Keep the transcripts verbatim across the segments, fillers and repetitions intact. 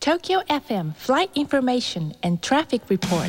Tokyo エフエム Flight Information and Traffic Report。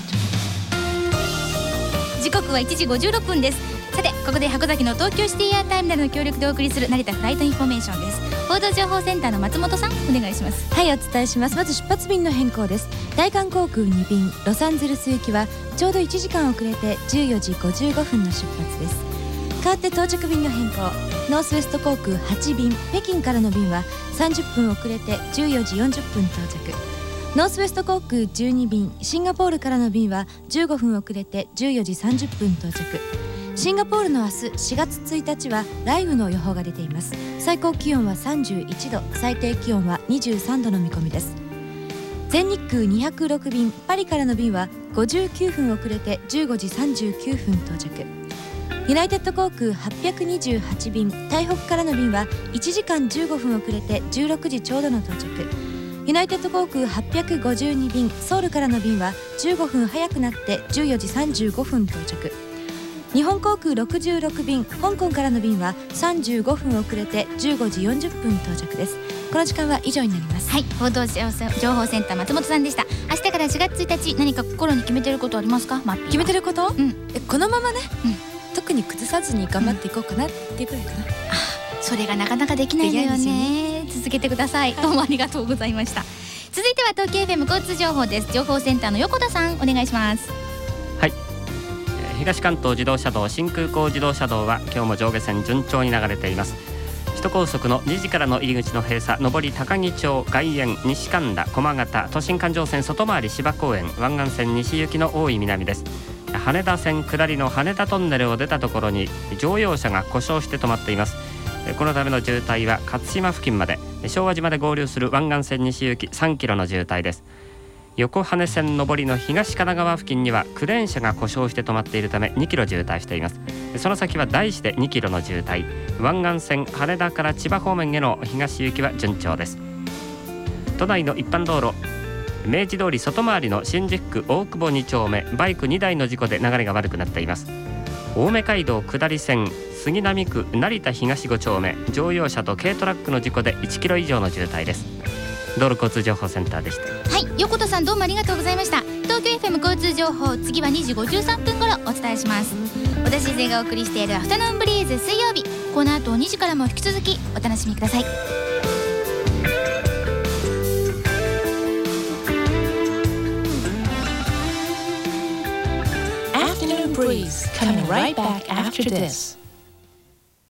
時刻はいちじごじゅうろっぷんです。さて、ここで箱崎の東京シティエアターミナルの協力でお送りする成田フライトインフォメーションです。報道情報センターの松本さん、お願いします。 はい、お伝えします。まず出発便の変更です。大韓航空に便ロサンゼルス行きはちょうどいちじかん遅れてじゅうよじごじゅうごふんの出発です。代わって到着便の変更、ノースウェスト航空はち便北京からの便はさんじゅっぷん遅れてじゅうよじよんじゅっぷん到着。ノースウェスト航空じゅうに便シンガポールからの便はじゅうごふん遅れてじゅうよじさんじゅっぷん到着。シンガポールの明日しがつついたちは雷雨の予報が出ています。最高気温はさんじゅういちど、最低気温はにじゅうさんどの見込みです。全日空にひゃくろく便パリからの便はごじゅうきゅうふん遅れてじゅうごじさんじゅうきゅうふん到着。ユナイテッド航空はっぴゃくにじゅうはち便台北からの便はいちじかんじゅうごふん遅れてじゅうろくじちょうどの到着。ユナイテッド航空はっぴゃくごじゅうに便ソウルからの便はじゅうごふん早くなってじゅうよじさんじゅうごふん到着。日本航空ろくじゅうろく便香港からの便はさんじゅうごふん遅れてじゅうごじよんじゅっぷん到着です。この時間は以上になります。 はい、報道情報センター松本さんでした。明日からしがつついたち、何か心に決めてることありますか？ 決めてること、 うん、 えこのままね、 うん、 特に崩さずに頑張っていこうかなっていうくらいかな、うん、あそれがなかなかできないのよね。続けてください。どうもありがとうございました。続いては東京 エフエム 交通情報です。情報センターの横田さん、お願いします。 はい、東関東自動車道新空港自動車道は今日も上下線順調に流れています。首都高速のにじからの入り口の閉鎖、上り高木町外苑西神田駒形都心環状線外回り芝公園湾岸線西行きの大井南です。羽田線下りの羽田トンネルを出たところに乗用車が故障して止まっています。このための渋滞は勝島付近まで、昭和島で合流する湾岸線西行きさんキロの渋滞です。横羽線上りの東神奈川付近にはクレーン車が故障して止まっているためにキロ渋滞しています。その先は大師でにキロの渋滞、湾岸線羽田から千葉方面への東行きは順調です。都内の一般道路、明治通り外回りの新宿区大久保に丁目、バイクにだいの事故で流れが悪くなっています。青梅街道下り線杉並区成田東ご丁目、乗用車と軽トラックの事故でいちキロ以上の渋滞です。道路交通情報センターでした。 はい、横田さんどうもありがとうございました。東京 エフエム 交通情報、次はにじごじゅうさんぷん頃お伝えします。小田静江がお送りしているアフタヌーンブリーズ水曜日、この後にじからも引き続きお楽しみください。 Afternoon breeze coming right back after this.